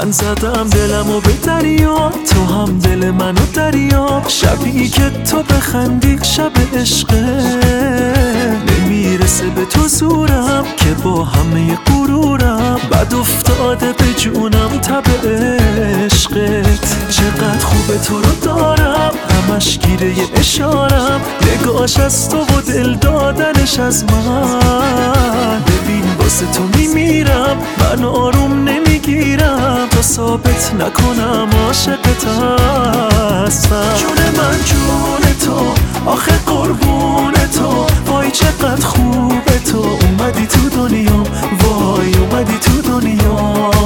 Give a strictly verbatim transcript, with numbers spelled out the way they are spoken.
من زدم دلمو به دریا، تو هم دل منو دریا. شبی که تو بخندی شب عشقه، نمیرسه به تو زورم که با همه غرورم بد افتاده به جونم تب عشقت. چقدر خوبه تو رو دارم، همش گیره اشارم، نگاش از تو و دل دادنش از من. ببین واسه تو میمیرم، من آروم نمیگیرم تا ثابت نکنم عاشقت هستم. جون من جون تو، آخه قربون تو، وای چقدر خوبه تو اومدی تو دنیا، وای اومدی تو دنیا.